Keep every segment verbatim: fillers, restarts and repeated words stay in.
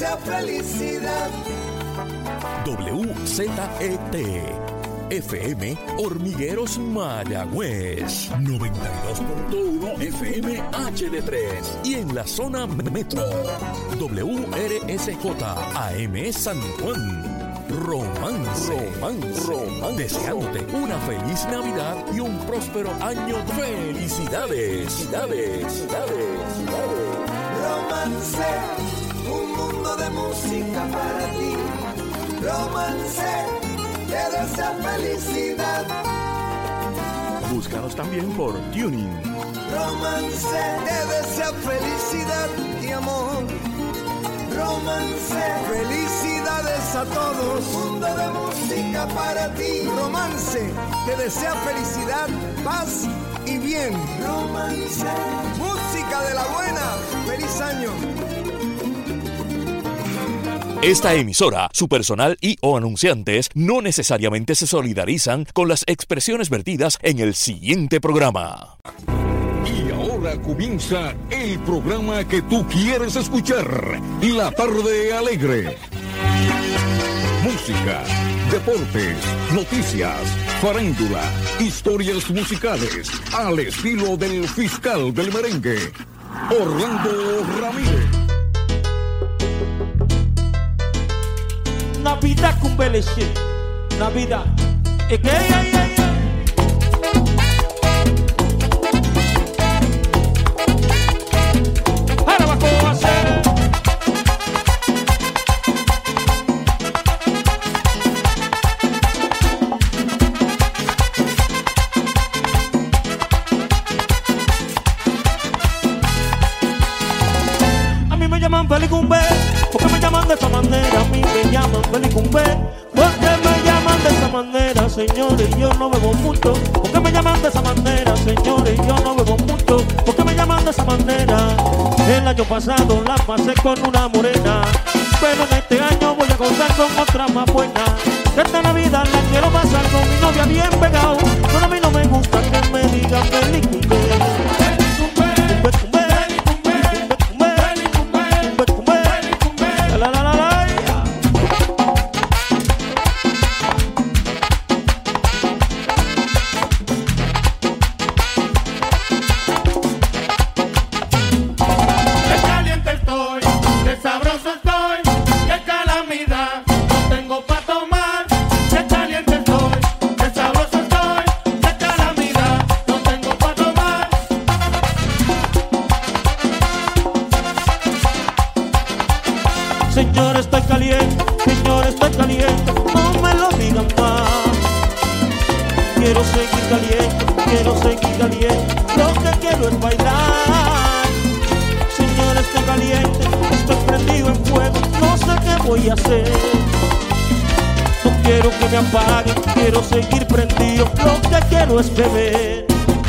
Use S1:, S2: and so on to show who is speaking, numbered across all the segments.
S1: desea felicidad.
S2: W Z E T F M Hormigueros Mayagüez noventa y dos punto uno F M H D tres y en la zona metro W R S J A M San Juan. Romance, romance, romance, deseándote una feliz Navidad y un próspero año. Felicidades, felicidades, felicidades, felicidades.
S1: Romance, un mundo de música para ti. Romance, te desea felicidad.
S2: Búscanos también por Tuning.
S1: Romance, te desea felicidad y amor. Romance, felicidades a todos. Mundo de música para ti. Romance, te desea felicidad, paz y bien. Romance, música de la buena. Feliz año.
S2: Esta emisora, su personal y o anunciantes no necesariamente se solidarizan con las expresiones vertidas en el siguiente programa.
S3: Y ahora comienza el programa que tú quieres escuchar, La Tarde Alegre. Música, deportes, noticias, farándula, historias musicales, al estilo del fiscal del merengue, Orlando Ramírez.
S4: Navidad con Beleche, Navidad. Es que ay, ay, ay.
S5: Felicumbe, porque me llaman de esa manera, a mí me llaman Felicumbe, porque me llaman de esa manera, señores, yo no bebo mucho, porque me llaman de esa manera, señores, yo no bebo mucho, porque me llaman de esa manera. El año pasado la pasé con una morena, pero en este año voy a gozar con otra más buena. Esta Navidad la quiero pasar con mi novia bien pegado, pero a mí no me gusta que me digan Felicumbe. Señor, estoy caliente, señor, estoy caliente, no me lo digan más. Quiero seguir caliente, quiero seguir caliente, lo que quiero es bailar. Señor, estoy caliente, estoy prendido en fuego, no sé qué voy a hacer. No quiero que me apaguen, quiero seguir prendido, lo que quiero es beber.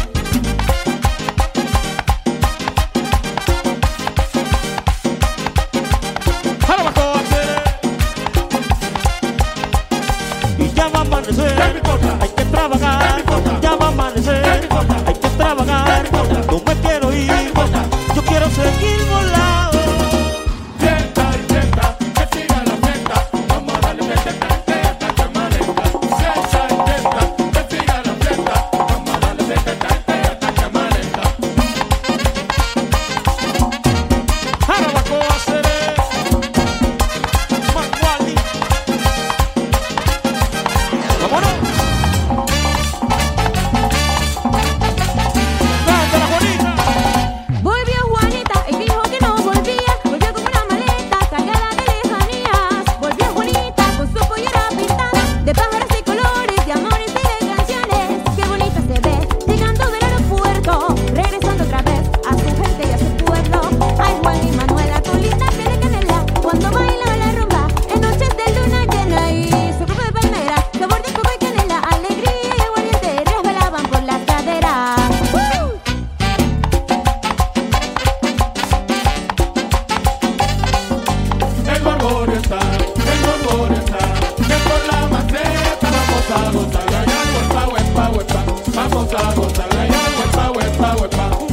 S5: Hay que trabajar, ya va a amanecer. Hay que trabajar, no me quiero ir. Yo quiero seguir volando.
S6: Fiesta y fiesta, que siga la fiesta. Vamos a darle fiesta hasta que amanezca. Fiesta y fiesta, que siga la fiesta. Vamos a darle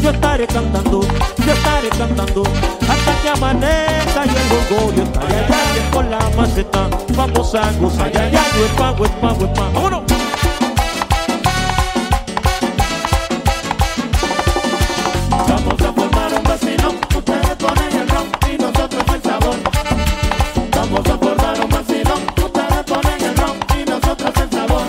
S5: yo estaré cantando, yo estaré cantando hasta que amanezca y el orgullo está allá, allá con la maceta. Vamos a gozar, allá, allá, huepa, huepa, huepa. ¡Vámonos!
S6: Vamos a formar un vacilón, ustedes ponen el ron y nosotros el sabor. Vamos a formar un vacilón, ustedes ponen el ron y nosotros el sabor.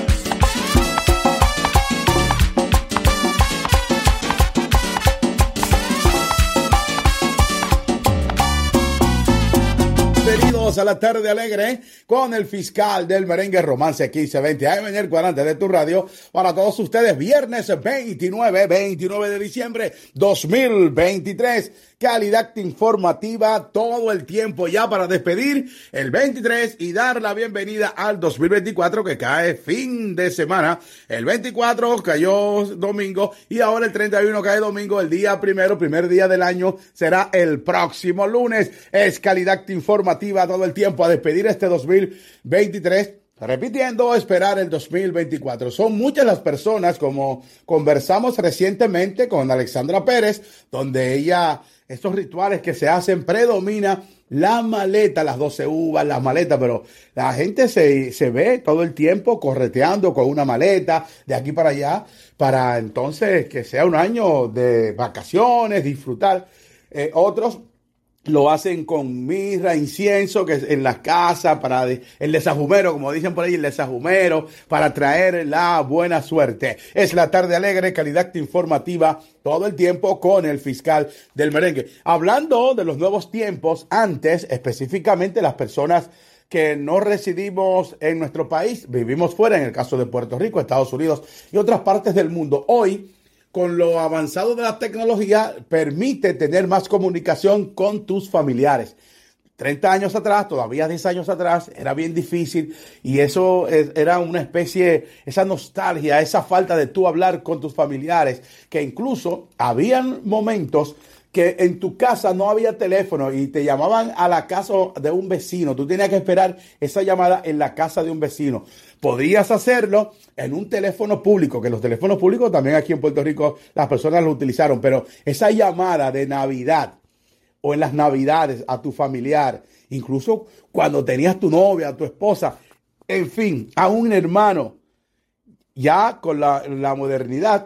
S7: Bienvenidos a la tarde alegre con el fiscal del merengue Romance quince veinte A M en el cuadrante de tu radio. Para todos ustedes, viernes veintinueve de diciembre dos mil veintitrés. Calidad informativa todo el tiempo ya para despedir el veintitrés y dar la bienvenida al dos mil veinticuatro que cae fin de semana. El veinticuatro cayó domingo y ahora el treinta y uno cae domingo. El día primero, primer día del año, será el próximo lunes. Es calidad informativa todo el tiempo a despedir este dos mil veintitrés. Repitiendo, esperar el dos mil veinticuatro. Son muchas las personas, como conversamos recientemente con Alexandra Pérez, donde ella, estos rituales que se hacen, predomina la maleta, las doce uvas, las maletas, pero la gente se, se ve todo el tiempo correteando con una maleta de aquí para allá, para entonces que sea un año de vacaciones, disfrutar. Eh, otros lo hacen con mirra, incienso, que es en las casas, para el desajumero, como dicen por ahí, el desajumero, para traer la buena suerte. Es la tarde alegre, calidad informativa, todo el tiempo con el fiscal del merengue. Hablando de los nuevos tiempos, antes, específicamente las personas que no residimos en nuestro país, vivimos fuera, en el caso de Puerto Rico, Estados Unidos y otras partes del mundo. Hoy, con lo avanzado de la tecnología, permite tener más comunicación con tus familiares. treinta años atrás, todavía diez años atrás, era bien difícil y eso era una especie, esa nostalgia, esa falta de tú hablar con tus familiares, que incluso habían momentos que en tu casa no había teléfono y te llamaban a la casa de un vecino. Tú tenías que esperar esa llamada en la casa de un vecino. Podías hacerlo en un teléfono público, que los teléfonos públicos también aquí en Puerto Rico las personas lo utilizaron, pero esa llamada de Navidad o en las Navidades a tu familiar, incluso cuando tenías tu novia, a tu esposa, en fin, a un hermano, ya con la, la modernidad,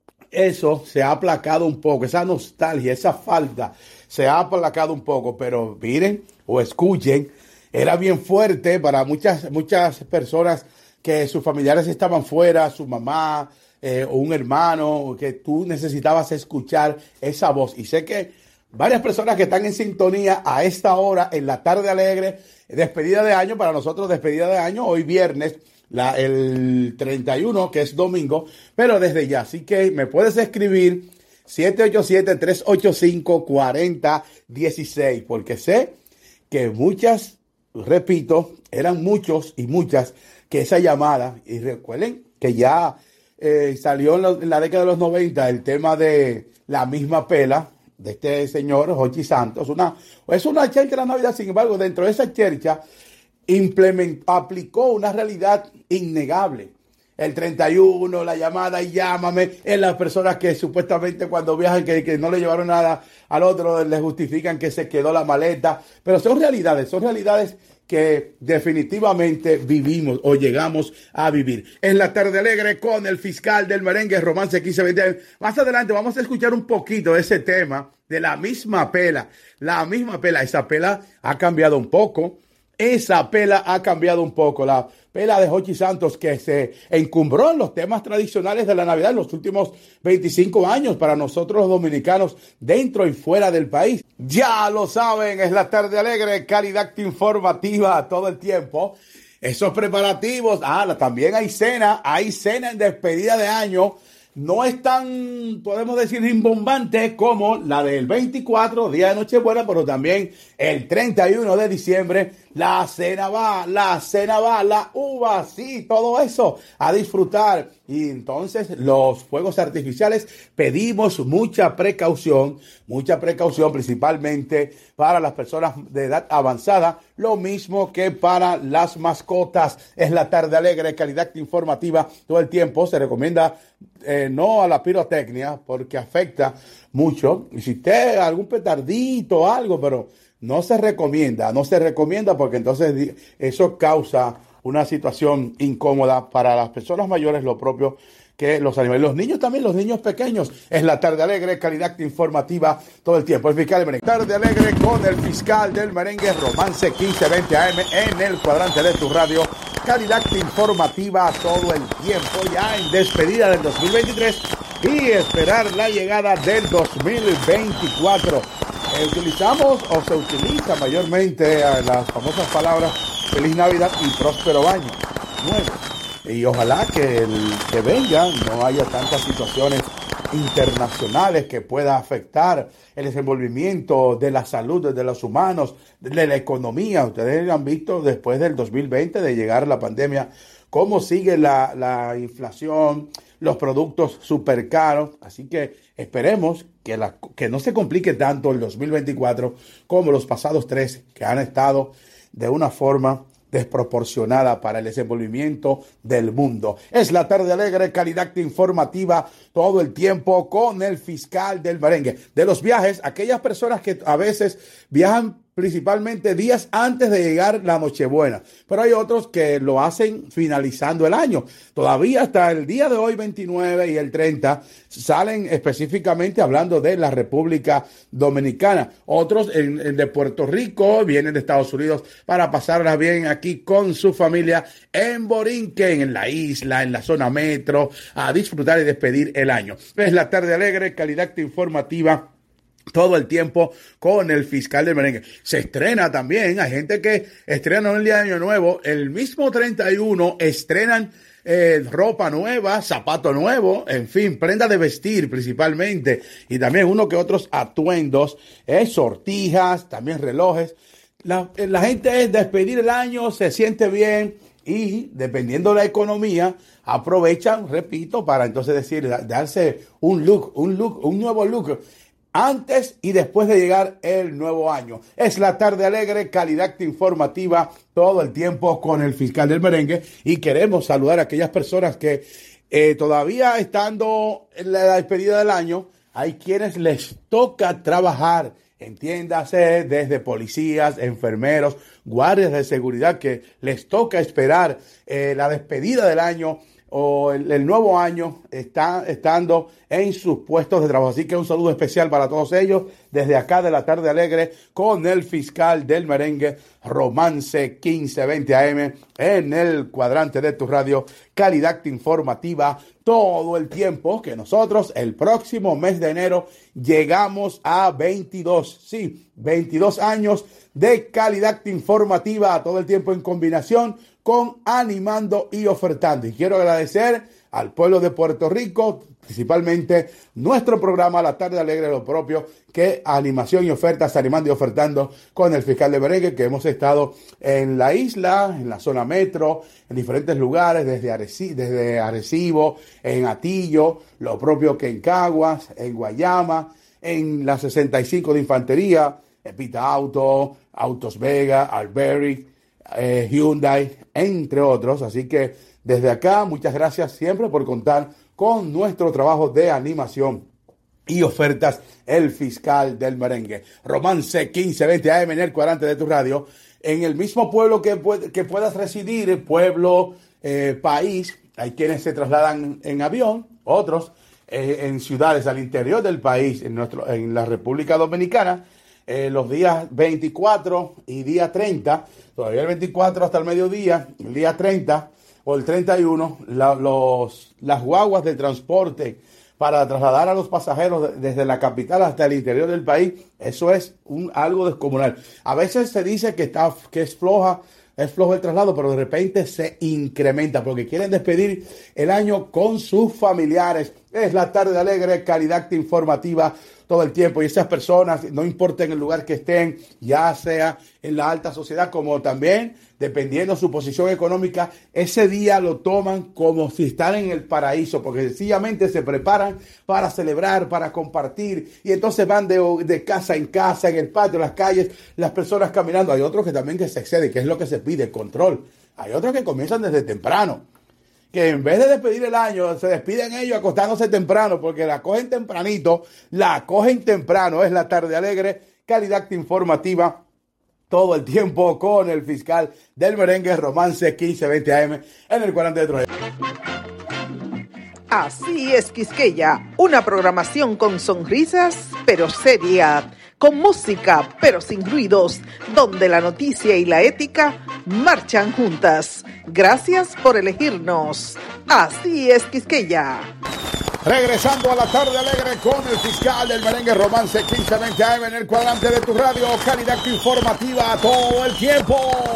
S7: eso se ha aplacado un poco, esa nostalgia, esa falta se ha aplacado un poco, pero miren o escuchen, era bien fuerte para muchas, muchas personas que sus familiares estaban fuera, su mamá eh, o un hermano, que tú necesitabas escuchar esa voz. Y sé que varias personas que están en sintonía a esta hora, en la tarde alegre, despedida de año, para nosotros despedida de año, hoy viernes, La, el treinta y uno, que es domingo, pero desde ya. Así que me puedes escribir siete ocho siete, tres ocho cinco, cuatro cero uno seis, porque sé que muchas, repito, eran muchos y muchas que esa llamada, y recuerden que ya eh, salió en la, en la década de los noventa el tema de La Misma Pela, de este señor Jochi Santos. Una, es una chercha de la Navidad, sin embargo, dentro de esa chercha implementó, aplicó una realidad innegable. El treinta y uno, la llamada y llámame, en las personas que supuestamente cuando viajan que, que no le llevaron nada al otro, les justifican que se quedó la maleta. Pero son realidades, son realidades que definitivamente vivimos o llegamos a vivir. En la tarde alegre con el fiscal del merengue, Romance quince veinte. Más adelante vamos a escuchar un poquito de ese tema de La Misma Pela. La Misma Pela, esa pela ha cambiado un poco. Esa pela ha cambiado un poco, la pela de Jochi Santos, que se encumbró en los temas tradicionales de la Navidad en los últimos veinticinco años para nosotros los dominicanos dentro y fuera del país. Ya lo saben, es la tarde alegre, calidad informativa todo el tiempo. Esos preparativos, ah, también hay cena, hay cena en despedida de año. No es tan, podemos decir, rimbombante como la del veinticuatro, día de Nochebuena, pero también el treinta y uno de diciembre, la cena va, la cena va, la uva, sí, todo eso a disfrutar. Y entonces los fuegos artificiales, pedimos mucha precaución, mucha precaución principalmente para las personas de edad avanzada. lo mismo que para las mascotas. Es la tarde alegre, calidad informativa todo el tiempo. Se recomienda eh, no a la pirotecnia porque afecta mucho. Y si usted algún petardito o algo, pero no se recomienda, no se recomienda porque entonces eso causa una situación incómoda para las personas mayores, lo propio que los animales, los niños también, los niños pequeños. Es la tarde alegre, calidad informativa todo el tiempo. El fiscal del merengue. Tarde alegre con el fiscal del merengue, Romance quince veinte A M en el cuadrante de tu radio. Calidad informativa todo el tiempo, ya en despedida del dos mil veintitrés y esperar la llegada del dos mil veinticuatro. Eh, utilizamos o se utiliza mayormente eh, las famosas palabras Feliz Navidad y Próspero Año Nuevo. Y ojalá que el que venga no haya tantas situaciones internacionales que pueda afectar el desenvolvimiento de la salud de los humanos, de la economía. Ustedes han visto después del dos mil veinte de llegar la pandemia cómo sigue la, la inflación, los productos súper caros. Así que esperemos que, la, que no se complique tanto el dos mil veinticuatro como los pasados tres que han estado de una forma desproporcionada para el desenvolvimiento del mundo. Es la tarde alegre, calidad informativa todo el tiempo con el fiscal del merengue. De los viajes, aquellas personas que a veces viajan principalmente días antes de llegar la Nochebuena, pero hay otros que lo hacen finalizando el año. Todavía hasta el día de hoy, veintinueve y el treinta, salen específicamente hablando de la República Dominicana. Otros en, en de Puerto Rico vienen de Estados Unidos para pasarla bien aquí con su familia en Borinquen, en la isla, en la zona metro, a disfrutar y despedir el año. Es la tarde alegre, calidad informativa todo el tiempo con el fiscal del merengue. Se estrena también, hay gente que estrena el día de Año Nuevo, el mismo treinta y uno estrenan eh, ropa nueva, zapato nuevo, en fin, prenda de vestir principalmente, y también uno que otros atuendos, eh, sortijas, también relojes. La, la gente es despedir el año, se siente bien y dependiendo de la economía, aprovechan, repito, para entonces decir, darse un look, un look, un nuevo look antes y después de llegar el nuevo año. Es la tarde alegre, calidad informativa todo el tiempo con el fiscal del merengue y queremos saludar a aquellas personas que eh, todavía estando en la despedida del año, hay quienes les toca trabajar, entiéndase, desde policías, enfermeros, guardias de seguridad que les toca esperar eh, la despedida del año o el, el nuevo año está estando en sus puestos de trabajo. Así que un saludo especial para todos ellos desde acá de la tarde alegre con el fiscal del merengue, Romance quince veinte A M en el cuadrante de tu radio, calidad informativa todo el tiempo, que nosotros el próximo mes de enero llegamos a veintidós, sí, veintidós años de calidad informativa todo el tiempo en combinación con animando y ofertando. Y quiero agradecer al pueblo de Puerto Rico, principalmente nuestro programa La Tarde Alegre, lo propio, que animación y ofertas, animando y ofertando con el fiscal de merengue, que hemos estado en la isla, en la zona metro, en diferentes lugares, desde Arecibo, desde Arecibo, en Atillo, lo propio que en Caguas, en Guayama, en la sesenta y cinco de Infantería, Epita Auto, Autos Vega, Alberic, eh, Hyundai, entre otros. Así que desde acá, muchas gracias siempre por contar con nuestro trabajo de animación y ofertas, el fiscal del merengue. Romance quince veinte A M en el cuadrante de tu radio, en el mismo pueblo que, puede, que puedas residir, pueblo, eh, país. Hay quienes se trasladan en avión, otros eh, en ciudades al interior del país, en, nuestro, en la República Dominicana. Eh, los días veinticuatro y día treinta, todavía el veinticuatro hasta el mediodía, el día treinta o el treinta y uno, la, los, las guaguas de transporte para trasladar a los pasajeros desde la capital hasta el interior del país, eso es un, algo descomunal. A veces se dice que, está, que es floja, es flojo el traslado, pero de repente se incrementa porque quieren despedir el año con sus familiares Es la tarde alegre, calidad informativa todo el tiempo. Y esas personas, no importa en el lugar que estén, ya sea en la alta sociedad como también, dependiendo de su posición económica, ese día lo toman como si están en el paraíso, porque sencillamente se preparan para celebrar, para compartir, y entonces van de, de casa en casa, en el patio, en las calles, las personas caminando. Hay otros que también que se exceden, que es lo que se pide, control. Hay otros que comienzan desde temprano, que en vez de despedir el año, se despiden ellos acostándose temprano, porque la cogen tempranito, la cogen temprano. Es la tarde alegre, calidad informativa, todo el tiempo con el fiscal del merengue, Romance quince veinte A M, en el cuarenta de Troya.
S8: Así es, Quisqueya, una programación con sonrisas, pero seria, con música, pero sin ruidos, donde la noticia y la ética marchan juntas. Gracias por elegirnos. Así es, Quisqueya.
S7: Regresando a la tarde alegre con el fiscal del merengue, Romance quince veinte A M, en el cuadrante de tu radio, calidad informativa todo el tiempo.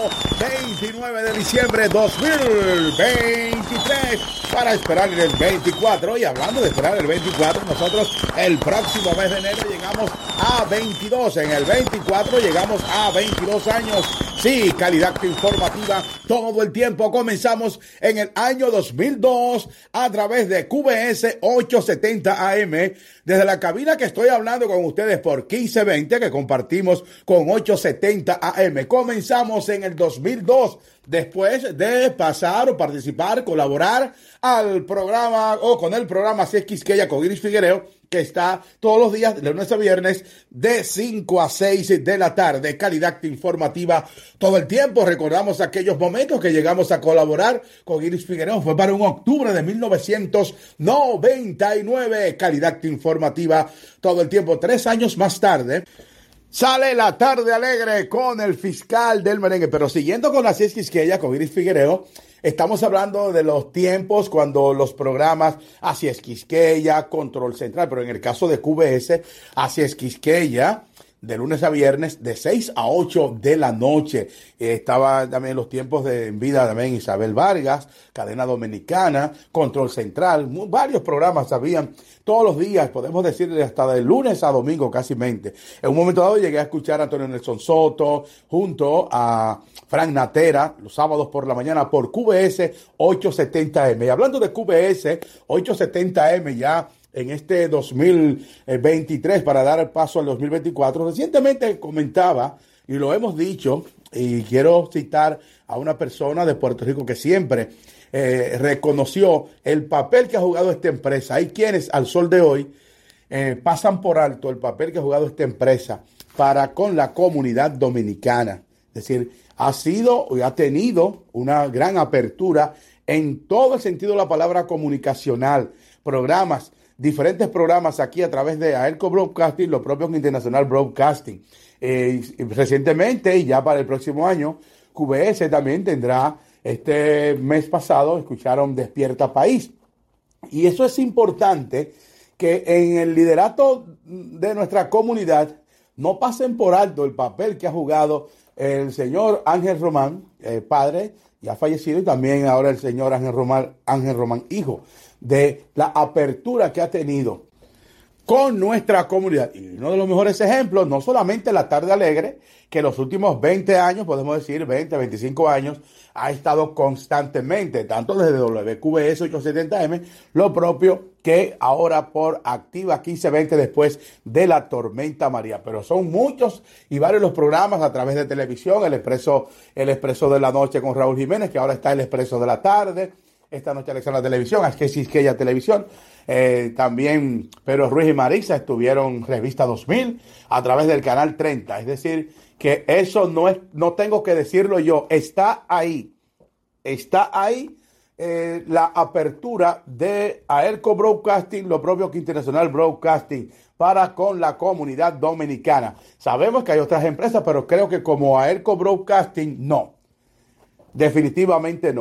S7: veintinueve de diciembre dos mil veintitrés, para esperar el veinticuatro. Y hablando de esperar el veinticuatro, nosotros el próximo mes de enero llegamos a veintidós. En el veinticuatro llegamos a veintidós años. Sí, calidad informativa todo el tiempo. Comenzamos en el año dos mil dos a través de Q B S ochocientos setenta A M, desde la cabina que estoy hablando con ustedes por quince veinte, que compartimos con ochocientos setenta A M. Comenzamos en el dos mil dos, después de pasar o participar, colaborar al programa o con el programa Así es Quisqueya con Iris Figuereo, que está todos los días, de lunes a viernes, de cinco a seis de la tarde. Calidad informativa todo el tiempo. Recordamos aquellos momentos que llegamos a colaborar con Iris Figueroa. Fue para un octubre de mil novecientos noventa y nueve. Calidad informativa todo el tiempo. Tres años más tarde, sale la tarde alegre con el fiscal del merengue. Pero siguiendo con Así es Quisqueya con Iris Figuereo, estamos hablando de los tiempos cuando los programas Así es Quisqueya, Control Central, pero en el caso de Q B S, Así es Quisqueya, de lunes a viernes, de seis a ocho de la noche. Eh, estaba también los tiempos de en vida también Isabel Vargas, Cadena Dominicana, Control Central, muy, varios programas habían todos los días, podemos decirle hasta de lunes a domingo casi mente. En un momento dado llegué a escuchar a Antonio Nelson Soto junto a Frank Natera los sábados por la mañana por Q B S ochocientos setenta A M. Y hablando de Q B S ochocientos setenta A M ya en este dos mil veintitrés para dar el paso al dos mil veinticuatro, recientemente comentaba, y lo hemos dicho, y quiero citar a una persona de Puerto Rico que siempre eh, reconoció el papel que ha jugado esta empresa. Hay quienes al sol de hoy eh, pasan por alto el papel que ha jugado esta empresa para con la comunidad dominicana. Es decir, ha sido y ha tenido una gran apertura en todo el sentido de la palabra comunicacional, programas, diferentes programas aquí a través de AERCO Broadcasting, lo propio que Internacional Broadcasting. Eh, recientemente, y ya para el próximo año, Q B S también tendrá, este mes pasado, escucharon Despierta País. Y eso es importante, que en el liderato de nuestra comunidad no pasen por alto el papel que ha jugado el señor Ángel Román, eh, padre, ya fallecido, y también ahora el señor Ángel Román, Ángel Román, hijo, de la apertura que ha tenido con nuestra comunidad. Y uno de los mejores ejemplos, no solamente la tarde alegre, que los últimos veinte años, podemos decir veinte, veinticinco años, ha estado constantemente, tanto desde W Q B S ochocientos setenta A M, lo propio que ahora por Activa quince veinte después de la tormenta María. Pero son muchos y varios los programas a través de televisión, el Expreso, el Expreso de la Noche con Raúl Jiménez, que ahora está el Expreso de la Tarde. Esta noche Alexa en la televisión, Así es Quisqueya Televisión. Eh, también Pedro Ruiz y Marisa estuvieron Revista dos mil a través del canal treinta. Es decir, que eso no es, no tengo que decirlo yo, está ahí. Está ahí eh, la apertura de AERCO Broadcasting, lo propio que Internacional Broadcasting, para con la comunidad dominicana. Sabemos que hay otras empresas, pero creo que como AERCO Broadcasting, no. Definitivamente no.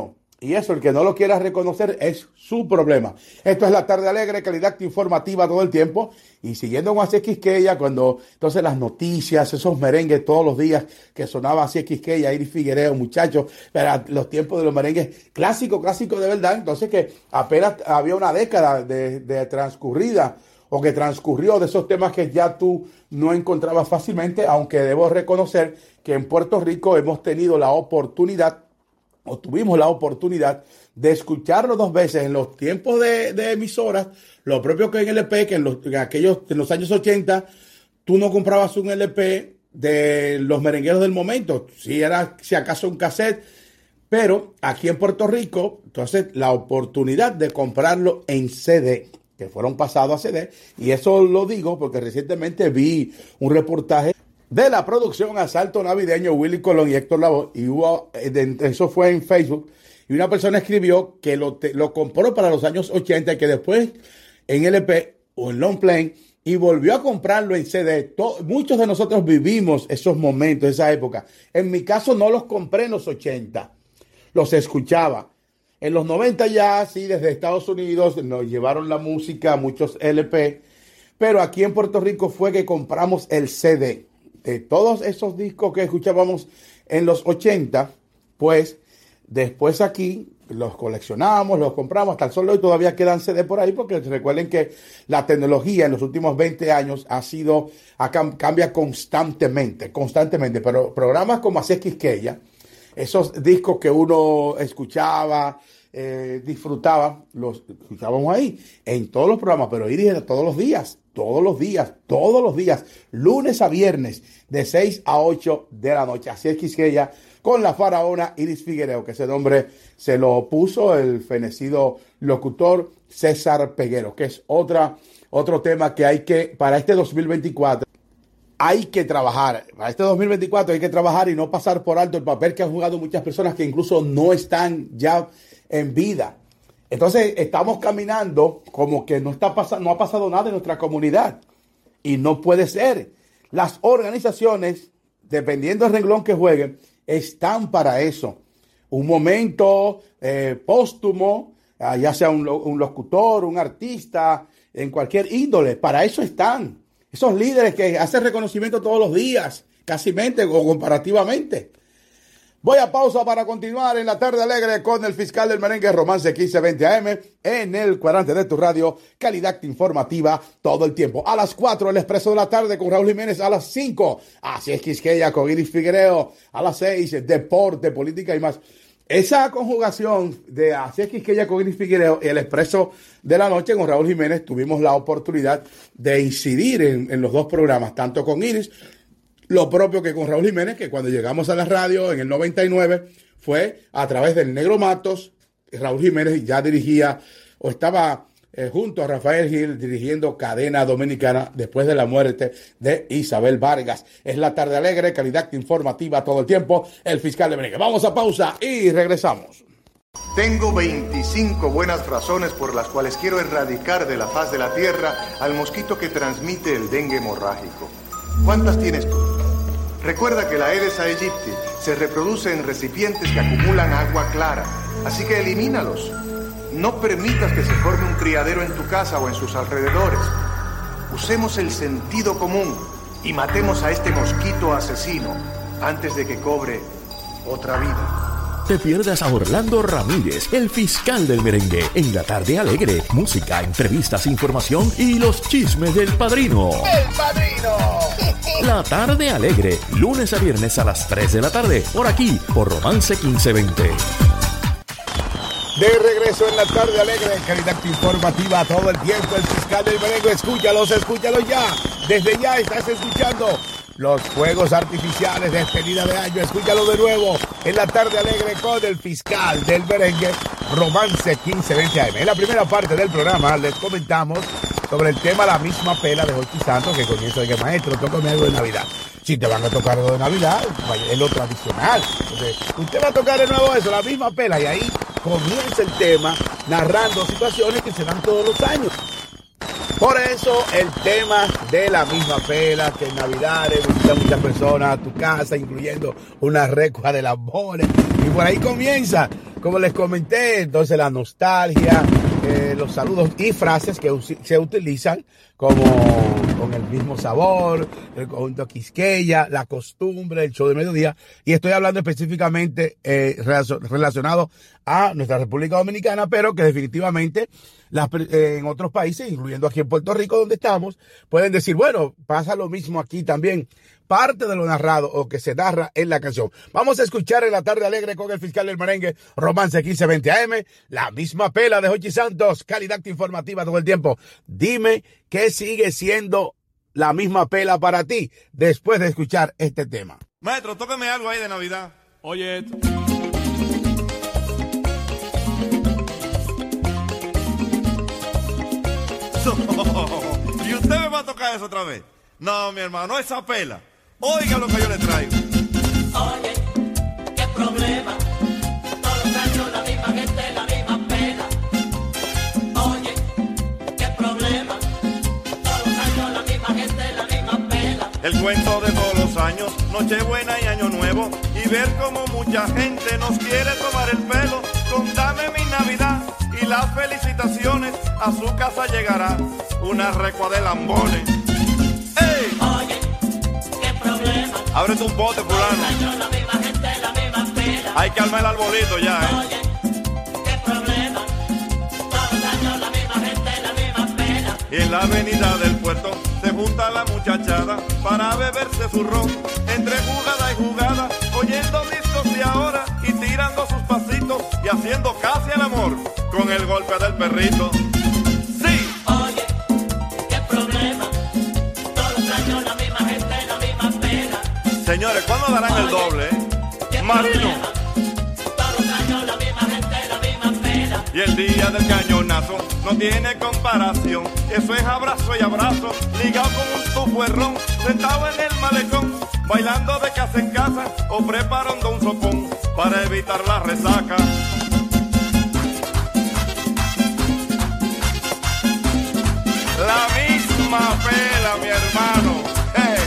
S7: Y eso, el que no lo quiera reconocer es su problema. Esto es La Tarde Alegre, calidad informativa todo el tiempo. Y siguiendo con Así es Quisqueya, cuando entonces las noticias, esos merengues todos los días que sonaba Así es Quisqueya, Iris Figuereo, muchachos, pero los tiempos de los merengues clásicos, clásicos de verdad. Entonces que apenas había una década de, de transcurrida o que transcurrió de esos temas que ya tú no encontrabas fácilmente, aunque debo reconocer que en Puerto Rico hemos tenido la oportunidad o tuvimos la oportunidad de escucharlo dos veces en los tiempos de, de emisoras, lo propio que en L P, que en, los, en aquellos, en los años ochenta, tú no comprabas un L P de los merengueros del momento, si era si acaso un cassette, pero aquí en Puerto Rico, entonces la oportunidad de comprarlo en C D, que fueron pasados a C D, y eso lo digo porque recientemente vi un reportaje de la producción Asalto Navideño, Willy Colón y Héctor Lavoe, y hubo, eso fue en Facebook, y una persona escribió que lo, te, lo compró para los años ochenta y que después en L P o en long play y volvió a comprarlo en C D. Todo, muchos de nosotros vivimos esos momentos, esa época. En mi caso no los compré en los ochenta, los escuchaba. En los noventa ya, sí, desde Estados Unidos nos llevaron la música, muchos L P, pero aquí en Puerto Rico fue que compramos el C D. De todos esos discos que escuchábamos en los ochenta, pues después aquí los coleccionamos, los compramos, hasta el sol de hoy todavía quedan C D por ahí, porque recuerden que la tecnología en los últimos veinte años ha sido, ha, cambia constantemente, constantemente, pero programas como Así es Quisqueya, esos discos que uno escuchaba, eh, disfrutaba, los escuchábamos ahí, en todos los programas, pero Iris todos los días, todos los días, todos los días, lunes a viernes, de seis a ocho de la noche. Así es Quisqueya, con la faraona Iris Figuereo, que ese nombre se lo puso el fenecido locutor César Peguero, que es otra, otro tema que hay que, para este dos mil veinticuatro, hay que trabajar. Para este dos mil veinticuatro hay que trabajar y no pasar por alto el papel que han jugado muchas personas que incluso no están ya en vida. Entonces estamos caminando como que no está pasando, no ha pasado nada en nuestra comunidad. Y no puede ser. Las organizaciones, dependiendo del renglón que jueguen, están para eso. Un momento eh, póstumo, eh, ya sea un, un locutor, un artista, en cualquier índole, para eso están. Esos líderes que hacen reconocimiento todos los días, casi mente o comparativamente. Voy a pausa para continuar en La Tarde Alegre con el fiscal del merengue, Romance quince veinte A M, en el cuadrante de tu radio, calidad informativa todo el tiempo. A las cuatro, el Expreso de la Tarde con Raúl Jiménez. A las cinco, Así es Quisqueya con Iris Figuereo. A las seis, deporte, política y más. Esa conjugación de Así es Quisqueya con Iris Figuereo y el Expreso de la Noche con Raúl Jiménez, tuvimos la oportunidad de incidir en, en los dos programas, tanto con Iris, lo propio que con Raúl Jiménez, que cuando llegamos a la radio en el noventa y nueve fue a través del Negro Matos. Raúl Jiménez ya dirigía o estaba eh, junto a Rafael Gil dirigiendo Cadena Dominicana después de la muerte de Isabel Vargas. Es La Tarde Alegre, calidad informativa todo el tiempo, el fiscal de merengue. Vamos a pausa y regresamos.
S9: Tengo veinticinco buenas razones por las cuales quiero erradicar de la faz de la tierra al mosquito que transmite el dengue hemorrágico. ¿Cuántas tienes tú? Recuerda que la Aedes aegypti se reproduce en recipientes que acumulan agua clara, así que elimínalos. No permitas que se forme un criadero en tu casa o en sus alrededores. Usemos el sentido común y matemos a este mosquito asesino antes de que cobre otra vida.
S2: Te pierdas a Orlando Ramírez, el fiscal del merengue, en La Tarde Alegre. Música, entrevistas, información y los chismes del Padrino.
S1: ¡El Padrino!
S2: La Tarde Alegre, lunes a viernes a las tres de la tarde, por aquí, por Romance quince veinte.
S7: De regreso en La Tarde Alegre, calidad informativa todo el tiempo, el fiscal del merengue. Escúchalos, escúchalos ya. Desde ya estás escuchando los fuegos artificiales de despedida de año. Escúchalo de nuevo en La Tarde Alegre con el fiscal del merengue, Romance quince veinte A M. En la primera parte del programa les comentamos sobre el tema La Misma Pela de Jochi Santos, que comienza de que maestro, tócame algo de Navidad. Si te van a tocar algo de Navidad, es lo tradicional. Entonces, usted va a tocar de nuevo eso, La Misma Pela, y ahí comienza el tema narrando situaciones que se dan todos los años. Por eso el tema de La Misma Pela, que en Navidades visitan muchas personas a tu casa, incluyendo una recua de lambones, y por ahí comienza como les comenté, entonces la nostalgia, eh, los saludos y frases que se utilizan como con el mismo sabor, el conjunto Quisqueya, la costumbre, el show de mediodía, y estoy hablando específicamente eh, relacionado a nuestra República Dominicana, pero que definitivamente las, eh, en otros países, incluyendo aquí en Puerto Rico donde estamos, pueden decir, bueno, pasa lo mismo aquí también. Parte de lo narrado o que se narra en la canción. Vamos a escuchar en la tarde alegre con el fiscal del merengue, Romance quince veinte A M, la misma pela de Jochi Santos, calidad informativa todo el tiempo. Dime qué sigue siendo la misma pela para ti después de escuchar este tema.
S10: Maestro, tóqueme algo ahí de Navidad.
S4: Oye esto.
S10: ¿Y usted me va a tocar eso otra vez? No, mi hermano, esa pela. Oiga lo que yo le traigo.
S6: Oye, qué problema. Todos los años la misma gente, la misma pela. Oye, qué problema. Todos los años la misma gente, la misma pela.
S10: El cuento de todos los años, Nochebuena y Año Nuevo, y ver cómo mucha gente nos quiere tomar el pelo. Con dame mi Navidad y las felicitaciones, a su casa llegará una recua de lambones. ¡Ey!
S6: Oye, qué problema.
S10: Ábrete un bote, fulano.
S6: La misma gente, la misma pela.
S10: Hay que armar el arbolito ya, ¿eh?
S6: Oye, qué problema. Todos los años la misma gente, la misma pela.
S10: Y en la avenida del puerto se junta la muchachada para beberse su ron. Entre jugada y jugada, oyendo discos de ahora y tirando sus pasitos y haciendo casi el amor con el golpe del perrito. ¡Sí!
S6: Oye, qué problema. La misma gente, la misma pena.
S10: Señores, ¿cuándo darán el doble? Eh? Marino.
S6: Todos los años la misma gente, la misma pena.
S10: Y el día del cañonazo no tiene comparación. Eso es abrazo y abrazo, ligado con un tufuerrón, sentado en el malecón, bailando de casa en casa o preparando un sopón para evitar la resaca. La misma pela, mi hermano. Hey.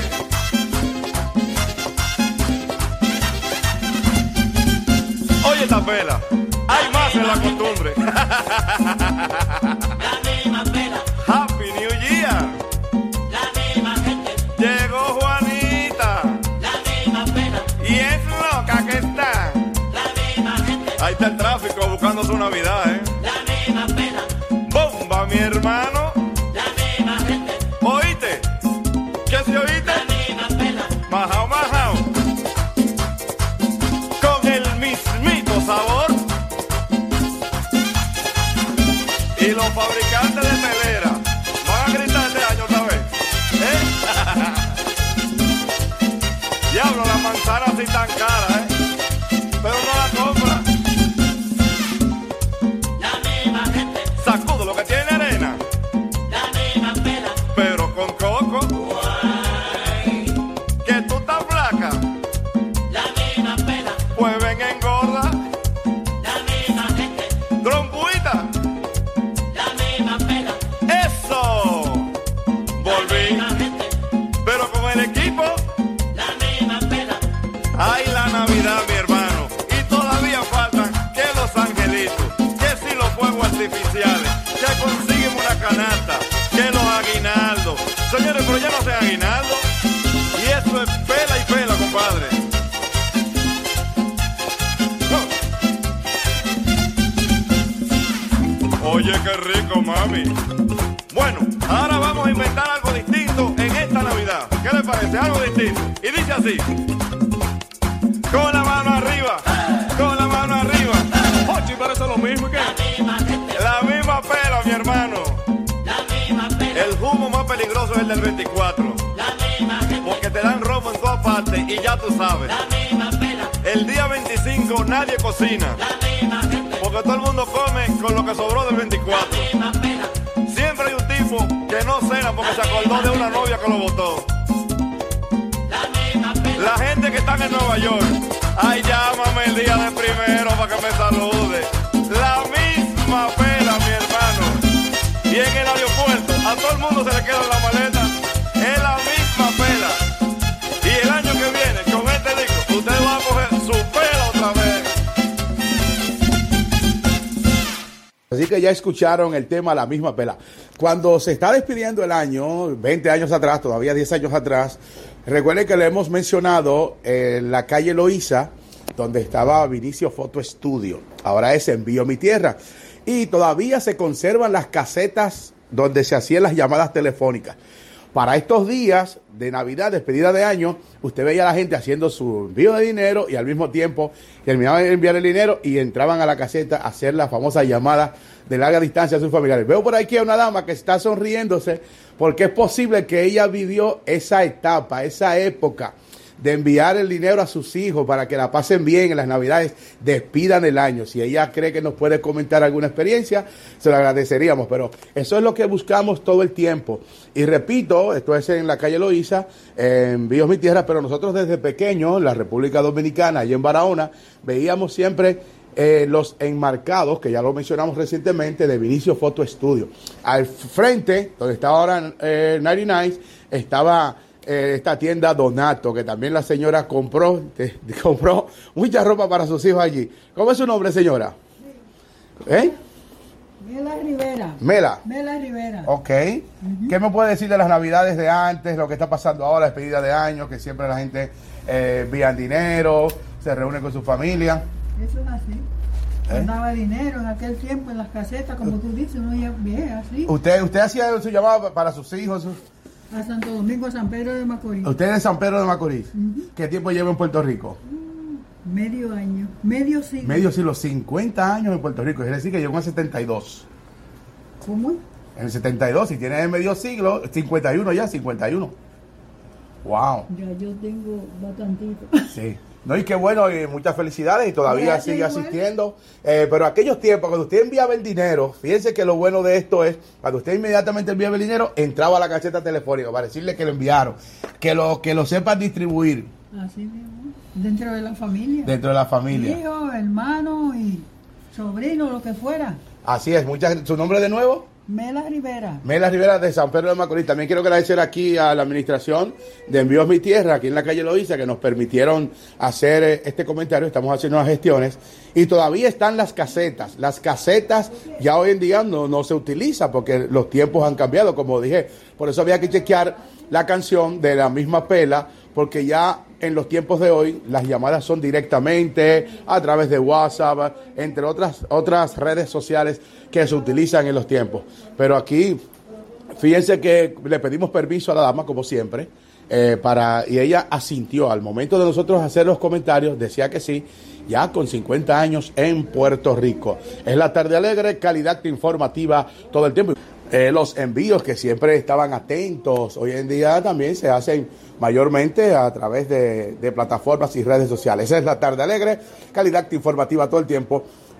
S10: Oye esta pela, hay más en la costumbre.
S6: La misma pela.
S10: Happy New Year.
S6: La misma gente.
S10: Llegó Juanita.
S6: La misma pela.
S10: Y es loca que está.
S6: La misma gente.
S10: Ahí está el tráfico buscando su Navidad, ¿eh?
S6: La misma pela.
S10: Bomba, mi hermano. ¿Oíste? ¿Qué se oíste? Majao, majao. Con el mismito sabor. Y los fabricantes de telera van a gritar este año otra vez. ¿Eh? Diablo, la manzana así tan cara, ¿eh? Pero no la compra.
S6: La misma gente.
S10: Sacudo lo que tiene arena. Pero con coco.
S6: Guay.
S10: Que tú estás flaca.
S6: La misma pela.
S10: Pues ven engorda.
S6: La misma gente.
S10: Trompuita.
S6: La misma pela.
S10: Eso. Volví.
S6: La misma gente.
S10: Pero con el equipo.
S6: La misma pela.
S10: Ay, la Navidad, mi hermano. Y todavía faltan que los angelitos, que si los fuegos artificiales, que consiguen una canasta, que los aguinaldos. Señores, pero ya no sean aguinaldos. Y eso es pela y pela, compadre. Oh. Oye, qué rico, mami. Bueno, ahora vamos a inventar algo distinto en esta Navidad. ¿Qué le parece? Algo distinto. Y dice así. Con la mano arriba. Con la mano arriba.
S4: Jochi, parece lo mismo que.
S6: La misma gente.
S10: La misma pela, mi hermano.
S6: La misma pela.
S10: El humo más peligroso es el del veinticuatro.
S6: La misma gente.
S10: Porque te dan romo en todas partes y ya tú sabes.
S6: La misma pela.
S10: El día veinticinco nadie cocina.
S6: La misma gente.
S10: Porque todo el mundo come con lo que sobró del veinticuatro.
S6: La misma pela.
S10: Siempre hay un tipo que no cena porque se acordó de una novia que lo botó.
S6: La misma pela.
S10: La gente que está en Nueva York. Ay, llámame el día de primero para que me salude. La misma pela, mi hermano. Y en el aeropuerto, a todo el mundo se le queda en la maleta. Es la misma pela. Y el año que viene, con este disco, usted va a coger su pela otra vez.
S7: Así que ya escucharon el tema La Misma Pela. Cuando se está despidiendo el año, veinte años atrás, todavía diez años atrás, recuerden que le hemos mencionado eh, la calle Loíza, donde estaba Vinicio Foto Estudio. Ahora es Envío Mi Tierra. Y todavía se conservan las casetas donde se hacían las llamadas telefónicas. Para estos días de Navidad, despedida de año, usted veía a la gente haciendo su envío de dinero y al mismo tiempo terminaban de enviar el dinero y entraban a la caseta a hacer la famosa llamada de larga distancia a sus familiares. Veo por aquí a una dama que está sonriéndose porque es posible que ella vivió esa etapa, esa época de enviar el dinero a sus hijos para que la pasen bien en las Navidades, despidan el año. Si ella cree que nos puede comentar alguna experiencia, se lo agradeceríamos, pero eso es lo que buscamos todo el tiempo. Y repito, esto es en la calle Loíza, en Envíos Mi Tierra, pero nosotros desde pequeños, en la República Dominicana, allí en Barahona, veíamos siempre eh, los enmarcados, que ya lo mencionamos recientemente, de Vinicio Foto Estudio. Al frente, donde está ahora eh, noventa y nueve, estaba Eh, esta tienda Donato, que también la señora compró, te, te compró mucha ropa para sus hijos allí. ¿Cómo es su nombre, señora? ¿Eh?
S11: Mela Rivera.
S7: Mela.
S11: Mela Rivera.
S7: Ok. Uh-huh. ¿Qué me puede decir de las Navidades de antes, lo que está pasando ahora, despedida de año, que siempre la gente eh, envían dinero, se reúne con su familia?
S11: Eso es así. ¿Eh? Daba dinero en aquel tiempo en las casetas, como tú dices, no ya bien así.
S7: ¿Usted, usted hacía su llamada para sus hijos? Sus...
S11: A Santo Domingo, a San Pedro de Macorís.
S7: ¿Usted es de San Pedro de Macorís? Uh-huh. ¿Qué tiempo lleva en Puerto Rico?
S11: Uh, medio año, medio siglo.
S7: Medio siglo, cincuenta años en Puerto Rico. Es decir, que llegó en el setenta y dos.
S11: ¿Cómo?
S7: En el setenta y dos, si tiene medio siglo, cincuenta y uno ya, cincuenta y uno. Wow.
S11: Ya yo tengo bastantito.
S7: Sí. No, y qué bueno, y muchas felicidades, y todavía Gracias, sigue igual. asistiendo. Eh, pero aquellos tiempos, cuando usted enviaba el dinero, fíjense que lo bueno de esto es, cuando usted inmediatamente enviaba el dinero, entraba a la caseta telefónica para decirle que lo enviaron, que lo, que lo sepan distribuir.
S11: Así mismo, dentro de la familia.
S7: Dentro de la familia.
S11: Hijo, hermano y sobrino, lo que fuera.
S7: Así es, muchas, ¿su nombre de nuevo?
S11: Mela Rivera.
S7: Mela Rivera de San Pedro de Macorís. También quiero agradecer aquí a la administración de Envíos Mi Tierra, aquí en la calle Loíza, que nos permitieron hacer este comentario. Estamos haciendo unas gestiones y todavía están las casetas. Las casetas ya hoy en día no, no se utilizan porque los tiempos han cambiado, como dije. Por eso había que chequear la canción de La Misma Pela, porque ya en los tiempos de hoy las llamadas son directamente a través de WhatsApp, entre otras otras redes sociales que se utilizan en los tiempos. Pero aquí, fíjense que le pedimos permiso a la dama, como siempre, eh, para y ella asintió. Al momento de nosotros hacer los comentarios, decía que sí, ya con cincuenta años en Puerto Rico. Es la tarde alegre, calidad informativa todo el tiempo. Eh, los envíos que siempre estaban atentos, hoy en día también se hacen mayormente a través de, de plataformas y redes sociales. Esa es la tarde alegre, calidad informativa todo el tiempo.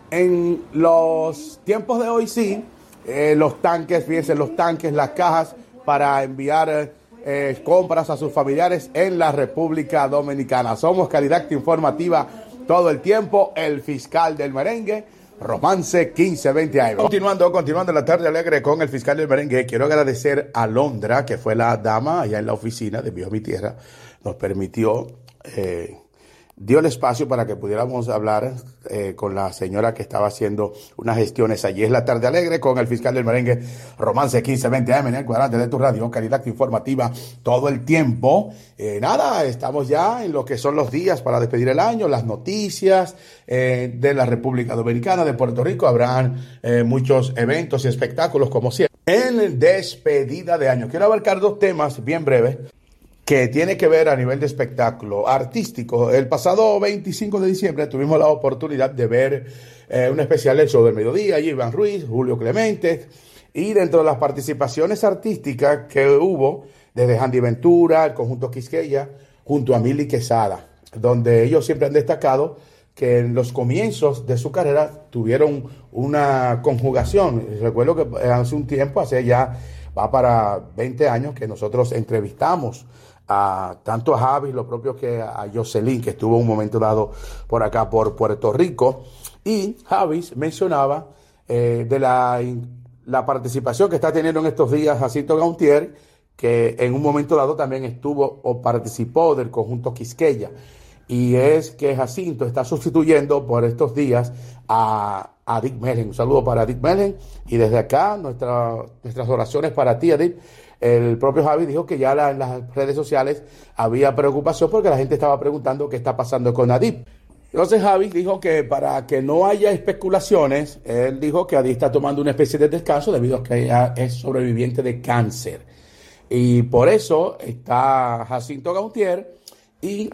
S7: En los tiempos de hoy sí, eh, los tanques, fíjense, los tanques, las cajas para enviar eh, compras a sus familiares en la República Dominicana. Somos calidad informativa todo el tiempo, el fiscal del merengue, Romance quince veinte A M. Continuando, continuando la tarde alegre con el fiscal del merengue, quiero agradecer a Londra, que fue la dama allá en la oficina de Envíos Mi Tierra, nos permitió, eh, dio el espacio para que pudiéramos hablar eh, con la señora que estaba haciendo unas gestiones allí. Es la tarde alegre con el fiscal del merengue, Romance quince veinte A M, en el cuadrante de tu radio, calidad informativa todo el tiempo. Eh, nada, estamos ya en lo que son los días para despedir el año, las noticias eh, de la República Dominicana, de Puerto Rico. Habrán eh, muchos eventos y espectáculos, como siempre, en despedida de año. Quiero abarcar dos temas bien breves que tiene que ver a nivel de espectáculo artístico. El pasado veinticinco de diciembre tuvimos la oportunidad de ver eh, un especial del Show del Mediodía, allí Iván Ruiz, Julio Clemente, y dentro de las participaciones artísticas que hubo, desde Handy Ventura, el conjunto Quisqueya, junto a Mili Quesada, donde ellos siempre han destacado que en los comienzos de su carrera tuvieron una conjugación. Recuerdo que hace un tiempo, hace ya, va para veinte años, que nosotros entrevistamos a tanto a Javi, lo propio que a Jocelyn, que estuvo un momento dado por acá, por Puerto Rico, y Javi mencionaba eh, de la, la participación que está teniendo en estos días Jacinto Gautier, que en un momento dado también estuvo o participó del conjunto Quisqueya, y es que Jacinto está sustituyendo por estos días a Adip Melgen. Un saludo para Adip Melgen. Y desde acá, nuestra, nuestras oraciones para ti, Adip. El propio Javi dijo que ya la, en las redes sociales había preocupación porque la gente estaba preguntando qué está pasando con Adip. Entonces Javi dijo que para que no haya especulaciones, él dijo que Adip está tomando una especie de descanso debido a que ella es sobreviviente de cáncer. Y por eso está Jacinto Gautier y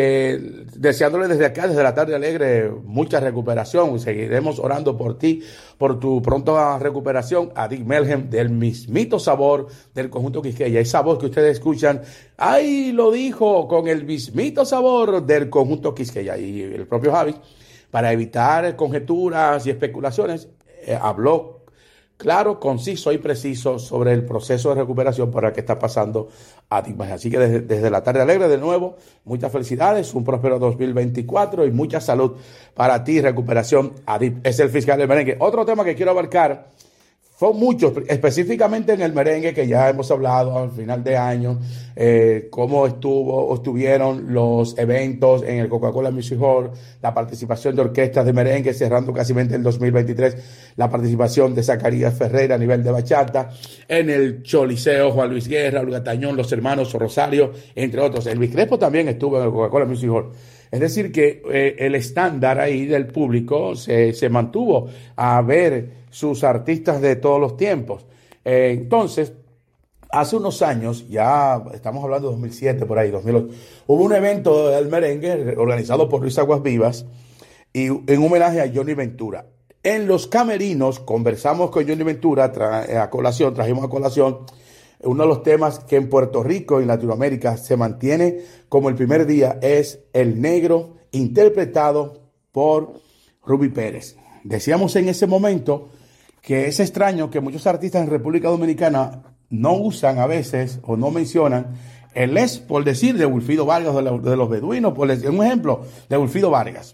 S7: que deseándole desde acá, desde la tarde alegre, mucha recuperación. Seguiremos orando por ti, por tu pronta recuperación. Adip Melgen, del mismito sabor del conjunto Quisqueya. Esa voz que ustedes escuchan, ahí lo dijo, con el mismito sabor del conjunto Quisqueya. Y el propio Javi, para evitar conjeturas y especulaciones, eh, habló claro, conciso y preciso sobre el proceso de recuperación para el que está pasando Adip Melgen. Así que desde, desde la tarde alegre, de nuevo, muchas felicidades, un próspero dos mil veinticuatro y mucha salud para ti, recuperación, Adip. Es el fiscal del merengue. Otro tema que quiero abarcar, fue mucho, específicamente en el merengue, que ya hemos hablado al final de año, eh, cómo estuvo, estuvieron los eventos en el Coca-Cola Music Hall, la participación de orquestas de merengue, cerrando casi el dos mil veintitrés, la participación de Zacarías Ferreira a nivel de bachata, en el Choliseo, Juan Luis Guerra, Olga Tañón, los hermanos Rosario, entre otros. Elvis Crespo también estuvo en el Coca-Cola Music Hall. Es decir, que eh, el estándar ahí del público se, se mantuvo a ver sus artistas de todos los tiempos. Eh, entonces, hace unos años, ya estamos hablando de dos mil siete, por ahí, dos mil ocho, hubo un evento del merengue organizado por Luis Aguas Vivas y en homenaje a Johnny Ventura. En los camerinos conversamos con Johnny Ventura, tra- a colación, trajimos a colación uno de los temas que en Puerto Rico y en Latinoamérica se mantiene como el primer día, es El Negro, interpretado por Ruby Pérez. Decíamos en ese momento que es extraño que muchos artistas en República Dominicana no usan a veces o no mencionan el es, por decir, de Wilfrido Vargas, de, la, de los beduinos, por decir, un ejemplo, de Wilfrido Vargas.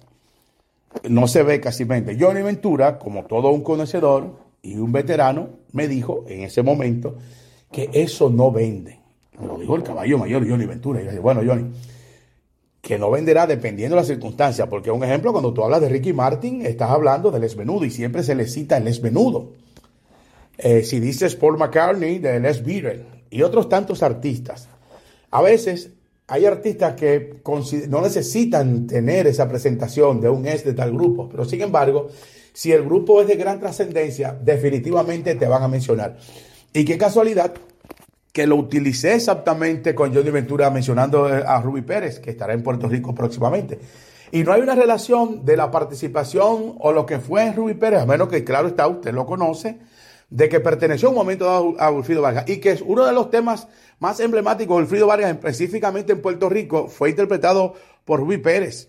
S7: No se ve casi mente. Johnny Ventura, como todo un conocedor y un veterano, me dijo en ese momento que eso no vende. Me lo dijo el caballo mayor Johnny Ventura. Y yo dije, bueno, Johnny, que no venderá dependiendo de las circunstancias, porque un ejemplo, cuando tú hablas de Ricky Martin, estás hablando del Les Menudo y siempre se le cita el Les Menudo. Eh, si dices Paul McCartney, de Les Beatles y otros tantos artistas. A veces hay artistas que no necesitan tener esa presentación de un es de tal grupo, pero sin embargo, si el grupo es de gran trascendencia, definitivamente te van a mencionar. Y qué casualidad que lo utilicé exactamente con Johnny Ventura mencionando a Ruby Pérez, que estará en Puerto Rico próximamente. Y no hay una relación de la participación o lo que fue Ruby Pérez, a menos que, claro está, usted lo conoce, de que perteneció un momento dado a Wilfrido Vargas. Y que es uno de los temas más emblemáticos de Wilfrido Vargas, específicamente en Puerto Rico, fue interpretado por Ruby Pérez.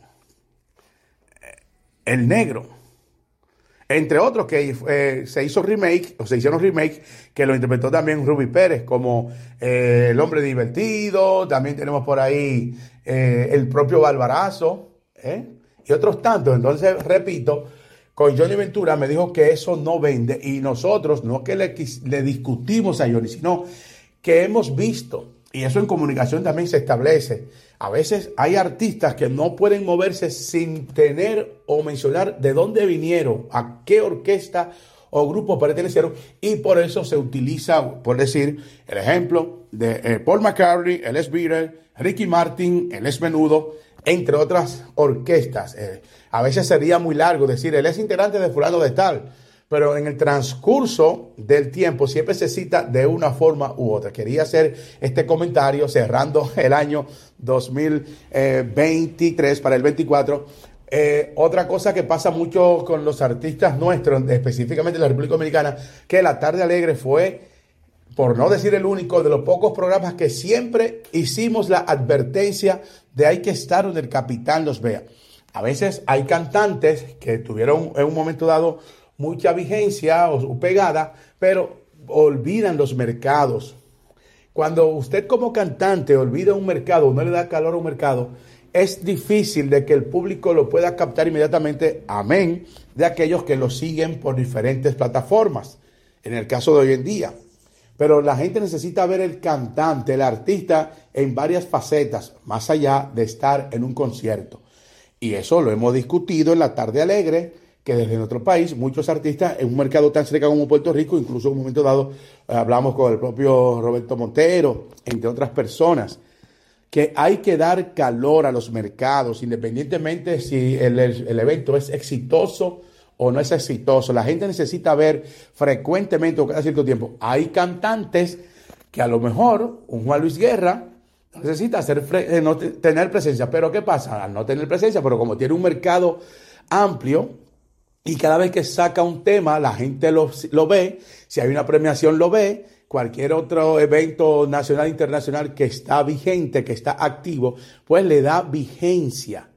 S7: El Negro. Entre otros, que eh, se hizo remake, o se hicieron remake, que lo interpretó también Ruby Pérez, como eh, El Hombre Divertido. También tenemos por ahí eh, el propio Barbarazo, ¿eh? Y otros tantos. Entonces, repito, con Johnny Ventura me dijo que eso no vende, y nosotros no que le, le discutimos a Johnny, sino que hemos visto, y eso en comunicación también se establece. A veces hay artistas que no pueden moverse sin tener o mencionar de dónde vinieron, a qué orquesta o grupo pertenecieron, y por eso se utiliza, por decir, el ejemplo de eh, Paul McCartney, el Les Beatles, Ricky Martin, el Les Menudo, entre otras orquestas. Eh, a veces sería muy largo decir, él es integrante de fulano de tal, pero en el transcurso del tiempo siempre se cita de una forma u otra. Quería hacer este comentario cerrando el año dos mil veintitrés para el veinticuatro. Eh, otra cosa que pasa mucho con los artistas nuestros, específicamente en la República Dominicana, que La Tarde Alegre fue, por no decir el único, de los pocos programas que siempre hicimos la advertencia de hay que estar donde el capitán los vea. A veces hay cantantes que tuvieron en un momento dado mucha vigencia o pegada, pero olvidan los mercados. Cuando usted como cantante olvida un mercado, no le da calor a un mercado, es difícil de que el público lo pueda captar inmediatamente, amén, de aquellos que lo siguen por diferentes plataformas, en el caso de hoy en día. Pero la gente necesita ver el cantante, el artista, en varias facetas, más allá de estar en un concierto. Y eso lo hemos discutido en La Tarde Alegre, que desde nuestro país, muchos artistas en un mercado tan cerca como Puerto Rico, incluso en un momento dado eh, hablamos con el propio Roberto Montero, entre otras personas, que hay que dar calor a los mercados, independientemente si el, el, el evento es exitoso o no es exitoso. La gente necesita ver frecuentemente o cada cierto tiempo. Hay cantantes que a lo mejor un Juan Luis Guerra necesita hacer fre- no t- tener presencia, pero ¿qué pasa? Al no tener presencia, pero como tiene un mercado amplio, y cada vez que saca un tema, la gente lo, lo ve. Si hay una premiación, lo ve. Cualquier otro evento nacional, internacional que está vigente, que está activo, pues le da vigencia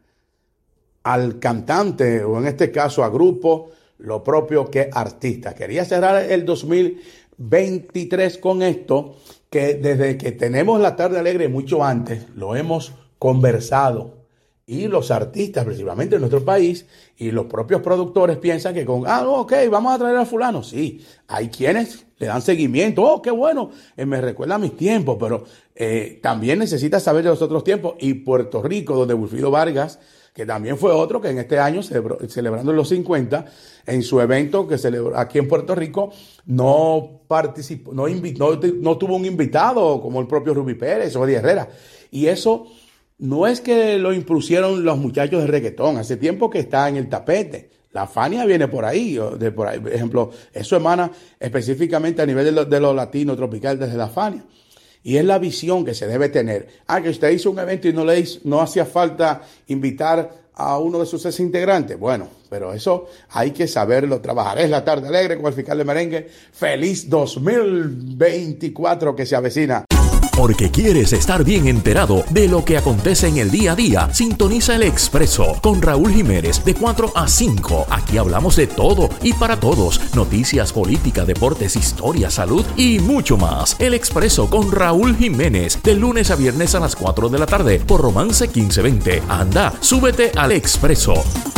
S7: al cantante, o en este caso a grupo, lo propio que artista. Quería cerrar el dos mil veintitrés con esto, que desde que tenemos la tarde alegre, mucho antes, lo hemos conversado. Y los artistas, principalmente en nuestro país, y los propios productores piensan que con, ah, ok, vamos a traer a fulano. Sí, hay quienes le dan seguimiento. Oh, qué bueno, eh, me recuerda a mis tiempos, pero eh, también necesita saber de los otros tiempos. Y Puerto Rico, donde Wilfrido Vargas, que también fue otro que en este año, celebró, celebrando los cincuenta, en su evento que celebró aquí en Puerto Rico, no participó, no, invitó, no, no tuvo un invitado como el propio Rubí Pérez o Eddie Herrera. Y eso no es que lo impusieron los muchachos de reggaetón, hace tiempo que está en el tapete. La Fania viene por ahí, de por ahí. Por ejemplo, eso emana específicamente a nivel de lo, de lo latino tropical desde la Fania. Y es la visión que se debe tener. Ah, que usted hizo un evento y no le hizo, no hacía falta invitar a uno de sus ex integrantes. Bueno, pero eso hay que saberlo trabajar. Es la tarde alegre con el fiscal de merengue. Feliz dos mil veinticuatro que se avecina.
S2: Porque quieres estar bien enterado de lo que acontece en el día a día, sintoniza El Expreso con Raúl Jiménez de cuatro a cinco. Aquí hablamos de todo y para todos. Noticias, política, deportes, historia, salud y mucho más. El Expreso con Raúl Jiménez de lunes a viernes a las cuatro de la tarde por Romance quince veinte. Anda, súbete al Expreso.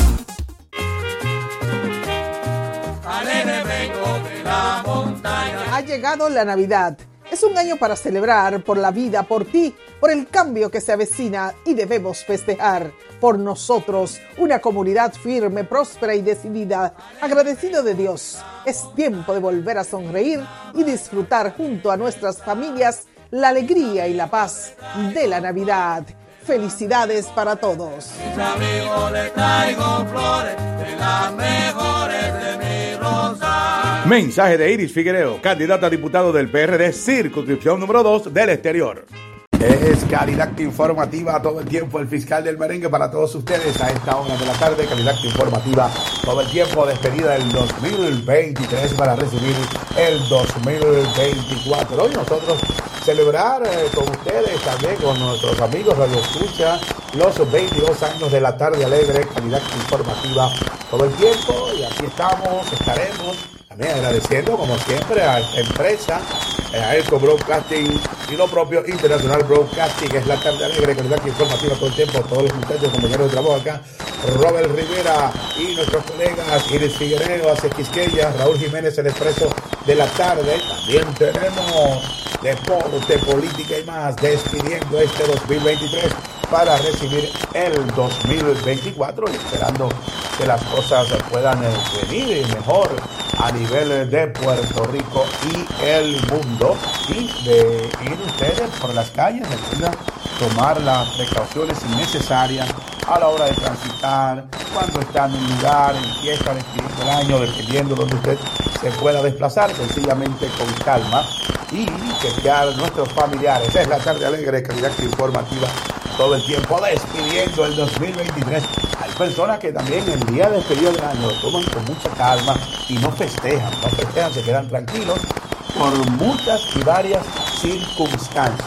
S8: Ha llegado la Navidad. Es un año para celebrar por la vida, por ti, por el cambio que se avecina y debemos festejar por nosotros, una comunidad firme, próspera y decidida, agradecido de Dios. Es tiempo de volver a sonreír y disfrutar junto a nuestras familias la alegría y la paz de la Navidad. Felicidades para todos.
S6: Mis amigos les traigo flores de las mejores de mi rosa.
S7: Mensaje de Iris Figuereo, candidata a diputado del P R D, circunscripción número dos del exterior. Es calidad informativa todo el tiempo, el fiscal del merengue para todos ustedes a esta hora de la tarde. Calidad informativa todo el tiempo, despedida del dos mil veintitrés para recibir el dos mil veinticuatro. Hoy nosotros celebrar eh, con ustedes, también con nuestros amigos Radio Escucha, los veintidós años de la tarde alegre, calidad informativa todo el tiempo. Y aquí estamos, estaremos también agradeciendo como siempre a esta empresa, a Eco Broadcasting y lo propio Internacional Broadcasting, que es la tarde alegre, calidad informativa todo el tiempo, todos los muchachos, compañeros de trabajo acá, Robert Rivera y nuestros colegas Iris Figuereo, Ace Quisqueya, Raúl Jiménez, el Expreso de la tarde. También tenemos deporte, política y más, despidiendo este dos mil veintitrés para recibir el dos mil veinticuatro y esperando que las cosas puedan venir mejor a nivel de Puerto Rico y el mundo, y de ir ustedes por las calles, recuerda tomar las precauciones necesarias a la hora de transitar, cuando está en un lugar, en fiesta, despidiendo el año, dependiendo donde usted se pueda desplazar, sencillamente con calma y chequear nuestros familiares. Es la tarde alegre, calidad informativa todo el tiempo, despidiendo el dos mil veintitrés. Hay personas que también el día de despedida del año lo toman con mucha calma y no festejan, no festejan, se quedan tranquilos por muchas y varias circunstancias.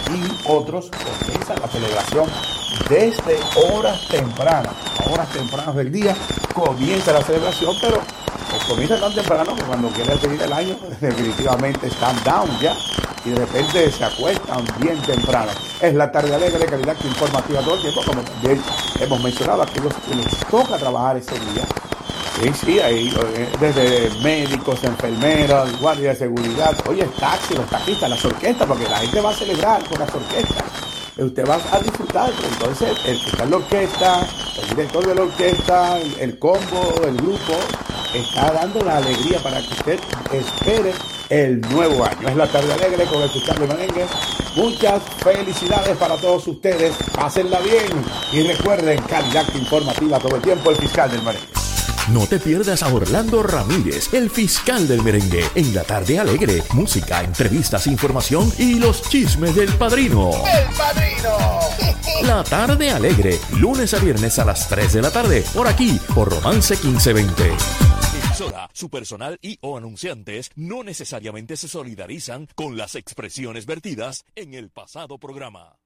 S7: Y otros comienzan la celebración desde horas tempranas, a horas tempranas del día comienza la celebración, pero pues comienza tan temprano que cuando quiere despedir el año definitivamente están down ya y de repente se acuestan bien temprano. Es la tarde alegre, calidad informativa todo el tiempo, como también hemos mencionado, a aquellos que les toca trabajar ese día. Sí, sí, ahí, desde médicos, enfermeras, guardias de seguridad, oye, taxi, los taxistas, las orquestas, porque la gente va a celebrar con las orquestas. usted va a disfrutar. Entonces, el que está en la orquesta, el director de la orquesta, el, el combo, el grupo, está dando la alegría para que usted espere el nuevo año. Es la tarde alegre con el Fiscal del Merengue. Muchas felicidades para todos ustedes. Pásenla bien y recuerden, calidad informativa todo el tiempo, el Fiscal del Merengue.
S2: No te pierdas a Orlando Ramírez, el Fiscal del Merengue, en la tarde alegre. Música, entrevistas, información y los chismes del Padrino.
S1: ¡El Padrino!
S2: La tarde alegre, lunes a viernes a las tres de la tarde, por aquí, por Romance quince veinte. Emisora, su personal y o anunciantes no necesariamente se solidarizan con las expresiones vertidas en el pasado programa.